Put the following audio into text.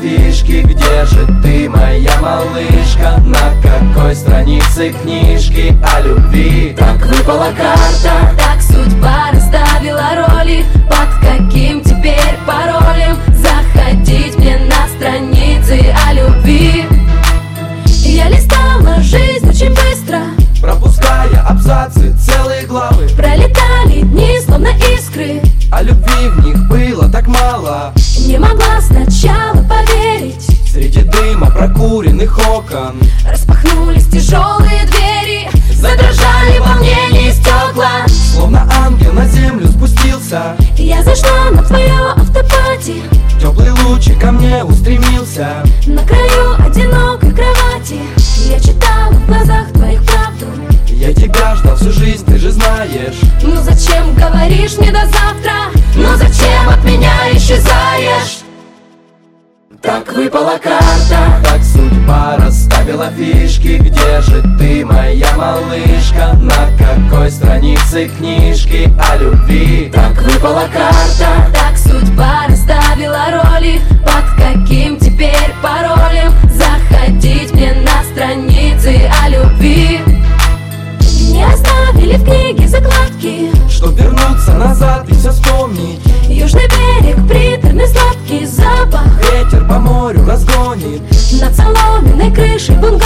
фишки. Где же ты, моя малышка? На какой странице книжки о любви? Так выпала карта, так судьба расставила роли. Под каким теперь паролем заходить мне на страницы о любви? Я листала жизнь очень быстро, пропуская абзацы, целые главы. пролетали дни, словно искры, а любви в них было так мало. не могла сначала поверить. Среди дыма прокуренных окон распахнулись тяжелые двери, задрожали в волнении стекла. Словно ангел на землю спустился, Я зашла на твое автопати, теплый лучик ко мне устремился. на краю одинокой кровати я читала в глазах твоих правду. Я тебя ждал всю жизнь, ты же знаешь. Ну зачем говоришь мне до завтра? Ну зачем от меня исчезаешь? Так выпала карта, так судьба расставила фишки. Где же ты, моя малышка? На какой странице книжки о любви? Так выпала карта, так судьба расставила роли. Под каким теперь паролем заходить мне на страницы о любви? Не оставили в книге закладки, чтоб вернуться назад и все вспомнить. южный берег, приторный сладкий запах, ветер по морю разгонит над соломенной крышей бунгало.